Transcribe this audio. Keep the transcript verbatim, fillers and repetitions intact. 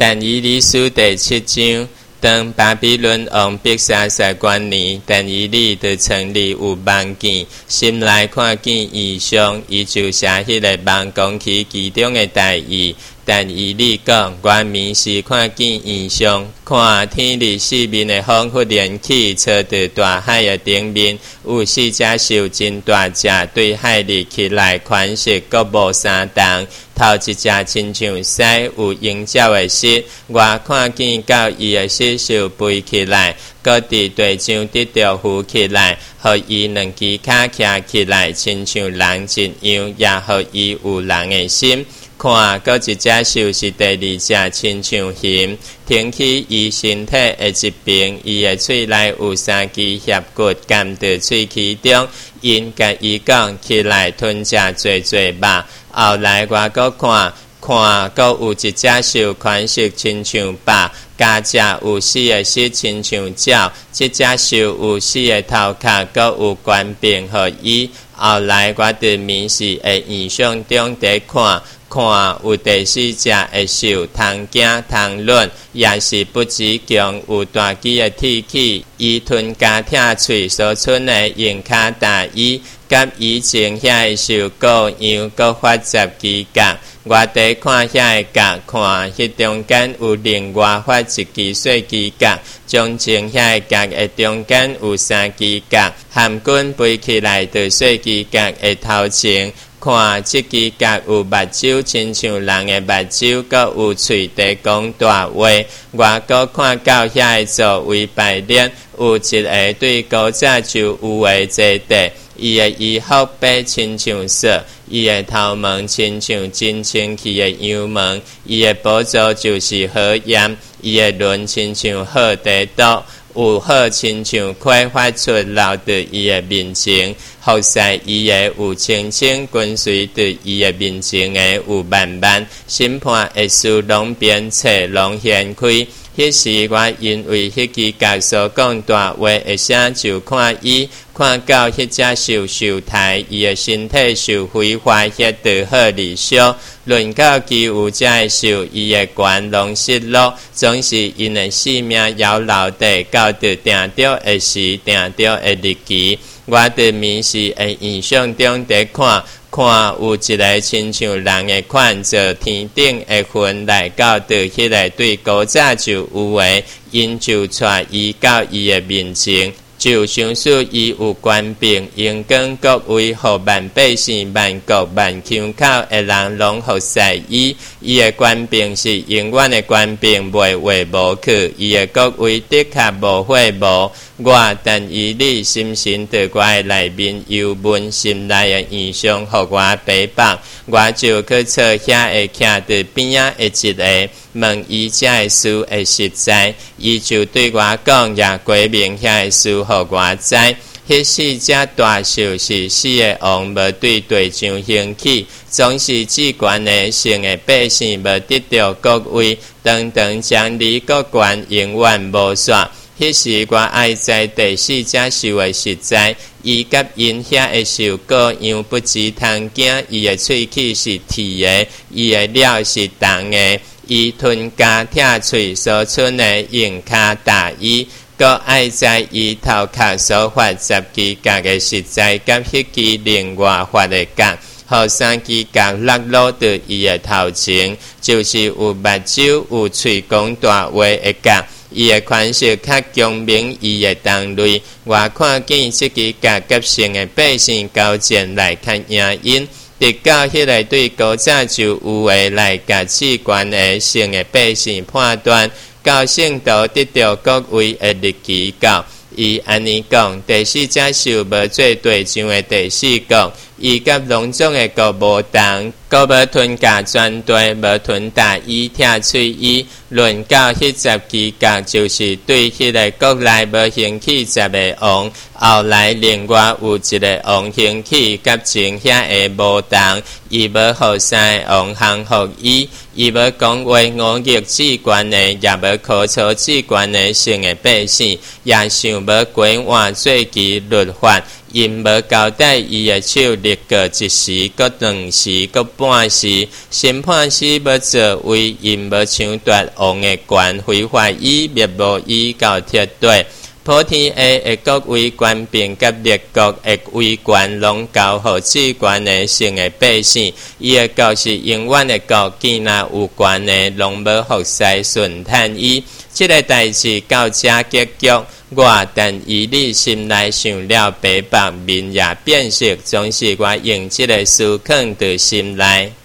但以理书第七章，当巴比伦王伯沙撒元年，但以理就成立有梦见，心内看见异象，伊就写迄个梦讲起其中的代志。但以理讲，我眠时看见异象，看天里四面的风忽然起，吹到大海的顶面，有四只兽真大只，对海里起来，款式各无相同。头一只亲像狮，有鹰鸟的翅，我看见到伊的翅就飞起来，搁伫地上得着浮起来，互伊两只脚徛起来，亲像人一样，也互伊有人的心。看，搁一只兽是第二只，亲像熊，挺起伊身体的一边，伊的喙内有三支肋骨，含在喙齿中。因甲伊讲起来吞食做做肉。后来我搁看，看搁有一只兽，款式亲像白，加只有四个翅，亲像鸟。这只兽有四个头壳，搁有冠柄互伊。后来我伫眠时的异象中伫看。看有第四只的兽，通行通论，也是不止强，有大支的铁器，伊吞加疼喙所剩的用脚大衣，甲以前遐的兽各样，各发十支角。我伫看遐的角，看迄中间有另外发一支细支角，中前遐的角的中间有三支角，含棍飞起来的细支角的头前。看这支角有目睭，亲像人的目睭，搁有喙在讲大话。我搁看到遐个座位排列，有一个对古早就有的坐地，伊的衣服白亲像雪，伊的头毛亲像真清气的羊毛，伊的宝座就是火焰，伊的轮亲像火地土。有好亲像开发出流伫伊的面前，服侍伊的有清清，跟随伫伊的面前的有万万，审判的事拢变册拢显开。迄时我因为迄支角所讲大话的声，就看伊，看到迄只兽受害，伊的身体受毁坏，迄得好离烧。论到其有只的兽，伊的冠拢失落，总是因的性命要留地，到着定着的时，定着的日期。我伫眠时的印象中伫看。看有一个亲像人的款，坐天顶的云来到到迄个对古早就有的，因就带伊到伊的面前，就像说伊有官兵，用光各位互万百姓、万国、万腔口的人拢服侍伊。伊的官兵是永远的官兵，袂话无去。伊的各位的确无话无。我但以你心神在我的内面忧闷，心内的异象，互我陪伴。我就去找遐会徛伫边仔的一个，问伊遮的事的实在。伊就对我讲，也归明遐的事，互我知。迄四只大兽是四个王，无对地上兴起，总是至悬的圣的百姓，无得到国位，长长将离国权永远无煞。迄时我爱知第四只兽的实在，伊甲因遐的兽各样不知通行，伊的喙齿是铁的，伊的料是重的，伊吞加疼喙所剩的用脚大衣。搁爱在伊头壳所发十支角的实在，甲迄支另外发的角，互三支角落落到伊的头前，就是有目睭、有喙讲大话的角。伊的款式较强明，伊的动类，我看见这支角甲圣的百姓交战来看赢因，直到迄个对古早就有的来甲至悬的圣的百姓判断。到圣道得到国位的日期到，伊安尼讲，第四只兽无做地上的第四国，伊甲拢总的国无同，国无吞甲全地，无吞大衣、疼喙衣。论到迄十支角，就是对迄个国内无兴起十个王，后来另外有一个王兴起，甲前遐个无同，伊无互三个王降服伊，伊无讲话忤逆至悬的，也无考察至悬的圣的百姓，也想无规划做其律法。 因无交代伊的手立过一时，搁两时，搁半时，审判时要做为因无抢夺王的权，非法以灭无以告铁对。普天下的各位官兵甲列国的威权，拢交互治权的性的百姓。伊的国是永远的国，见若有权的，拢要服侍顺叹伊。这个代志到这结局，我但以你心内想了白白，面也变色，总是我用这个思考在心内。